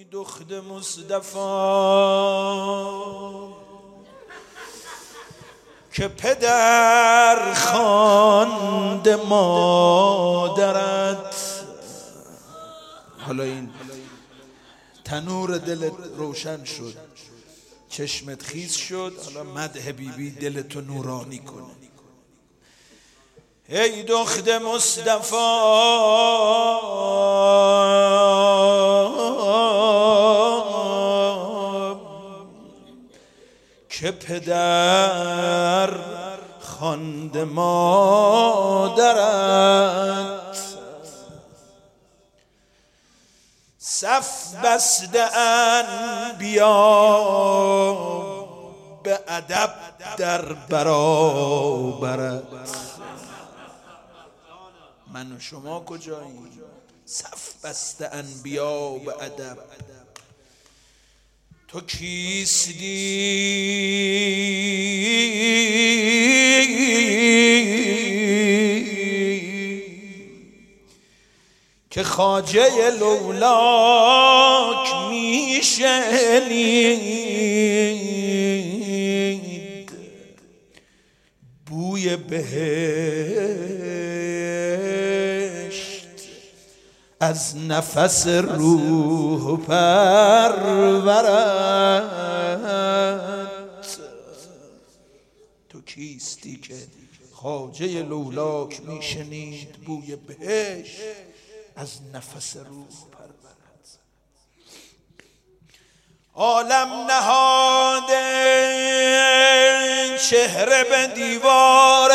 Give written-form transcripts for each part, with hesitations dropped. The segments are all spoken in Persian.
ای دخت مصطفی که پدر خواند مادرت. حالا این تنور دلت روشن شد، چشمت خیس شد، حالا مدح بیبی دلتو نورانی کنه. ای دخت مصطفی که پدر خواند مادرت، صف بسته انبیا به ادب در برابرت. من و شما کجاییم؟ صف بسته انبیا به ادب. تو کیستی که خواجه لولاک میشنید بوی بهشت از نفس روح پرورت. تو کیستی که خواجه لولاک میشنید بوی بهشت از نفس روح پرورت. عالم نهاده چهره به دیوار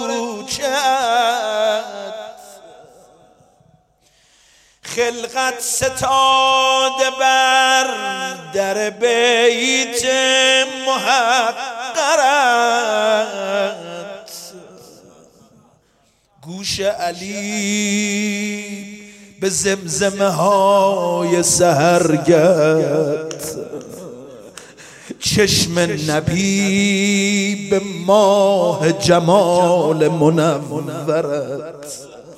کوچت، خلقت ستاده بر در بیت محقرت. گوش علی به زمزمه های سحرگرد، چشم نبی به ماه جمال منورت.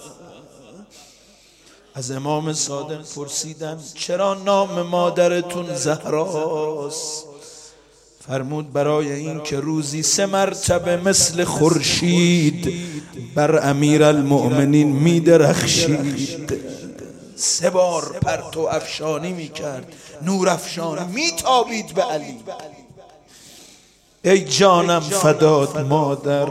از امام صادق پرسیدن چرا نام مادرتون زهراست؟ فرمود برای این که روزی 3 مرتبه مثل خورشید بر امیرالمؤمنین می درخشید. 3 بار پرتو افشانی می کرد، نور افشانی می تابید به علی. ای جانم فدات مادر.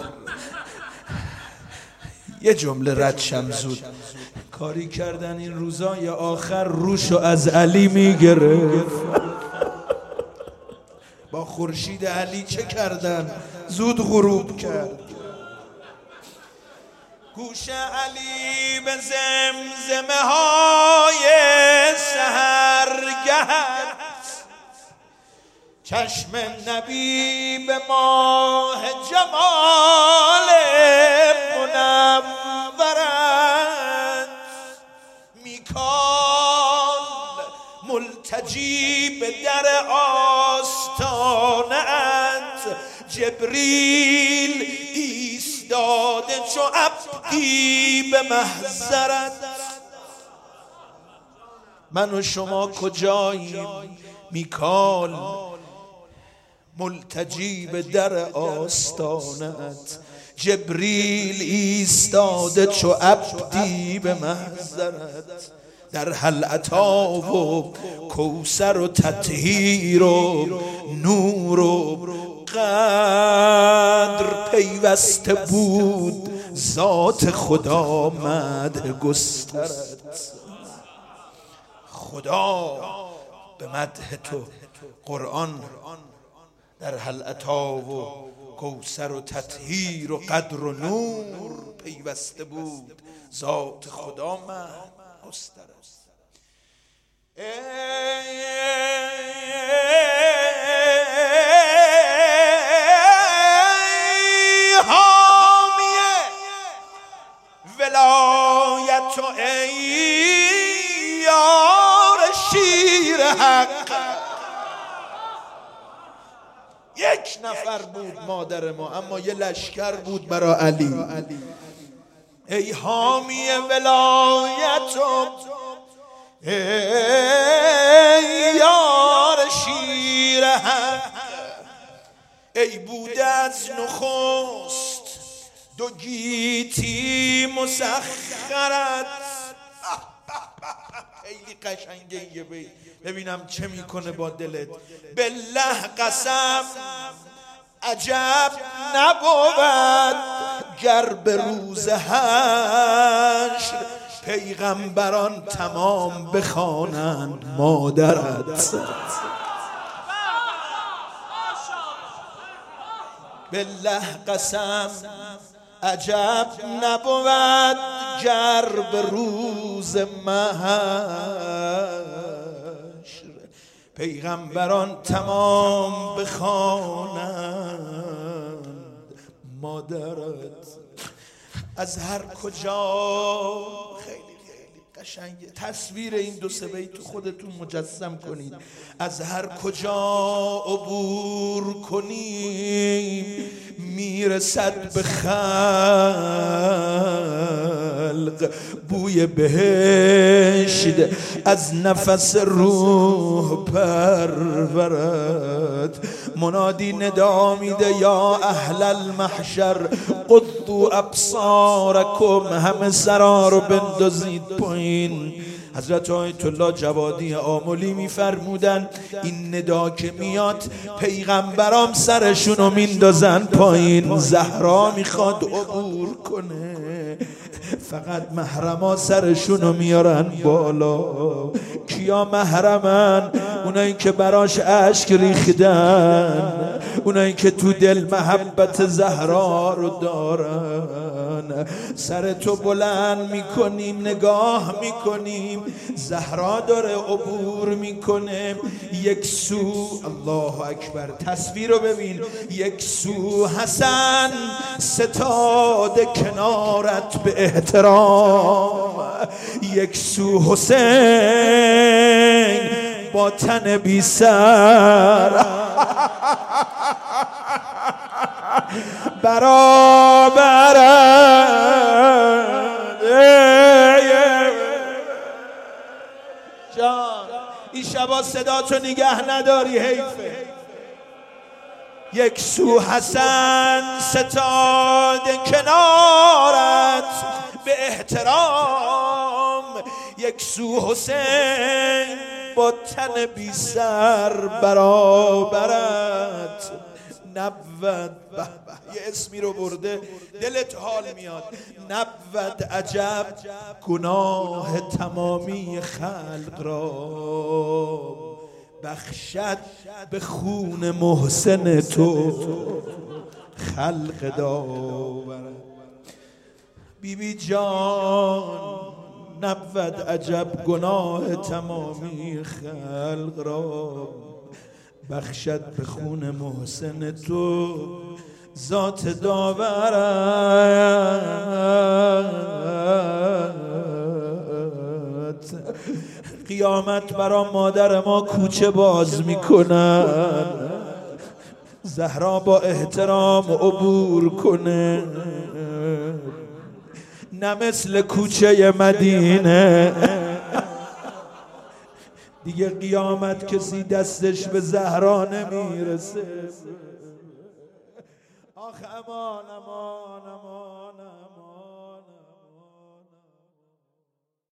یه جمله رد شم زود. کاری کردن این روزای آخر روشو از علی می گرفت. با خورشید علی چه کردن؟ زود غروب کرد. گوش علی به زمزمه های سحرگرد، چشم نبی به ماه جمال منورت. میکال ملتجی به در آستانت، جبریل ایستاده چو عبدی به محضرت. من و شما کجاییم؟ میکال ملتجی به در آستانت، جبریل ایستاده چو عبدی به محضرت. در هل عطا و کوثر و تطهیر و نور و قدر پیوسته بود ذات خدا مدح گسترت. خدا به مدح تو قرآن در هل عطا و کوثر و تطهیر و قدر و نور پیوسته بود ذات خدا مدح گسترت. ای حامی ولایت و ای یار شیر حق. یک نفر بود مادر ما، اما یه لشکر بود برای علی. ای حامی ولایت و ای ای بوده از نخست دو گیتی مسخرت. خیلی قشنگه این بیت، ببینم چه میکنه با دلت. بالله قسم عجب نبود گر به روز حشر پیغمبران تمام بخوانند مادرت. بالله قسم عجب نبود گر به روز محشر پیغمبران تمام بخوانند مادرت. از هر کجا خیلی قشنگه، تصویر این دو سه بیت خودتون مجسم کنید. از هر کجا عبور کنیم میرسد به خلق بوی بهشت از نفس روح پرورد. منادی ندا میده یا اهل المحشر قضوا ابصارکم، همه سرا رو بندازید پایین. حضرت آیت الله جوادی آملی میفرمودن این ندا که میاد پیغمبرام سرشونو میندازن پایین. زهرا میخواد عبور کنه فقط محرما سرشونو میارن بالا. کیا محرمن؟ اونایی که براش اشک ریختن، اونایی که تو دل محبت زهرا رو دارن. سر تو بلند میکنیم نگاه میکنیم زهرا داره عبور میکنه. یک سو الله اکبر، تصویر رو ببین، یک سو حسن ستاده کنارت به احترام، یک سو حسین با تن بی سر برابرد. جان این شبا صدا تو نگه نداری حیفه. یک سو حسن ستاده کنارت به احترام، یک سو حسین با تن بی سر برابرت. نبود یه اسمی رو برده دلت حال میاد. نبود عجب گناه تمامی خلق را بخشد به خون محسن تو خلق داورد. بیبی جان نبود عجب گناه تمامی خلق را بخشد به خون محسن تو ذات داورت. قیامت برا مادر ما کوچه باز میکنن، زهرا با احترام عبور کنه، نه مثل کوچه مدینه. دیگه قیامت کسی دستش به زهرا نمیرسه. آخ امان امان امان.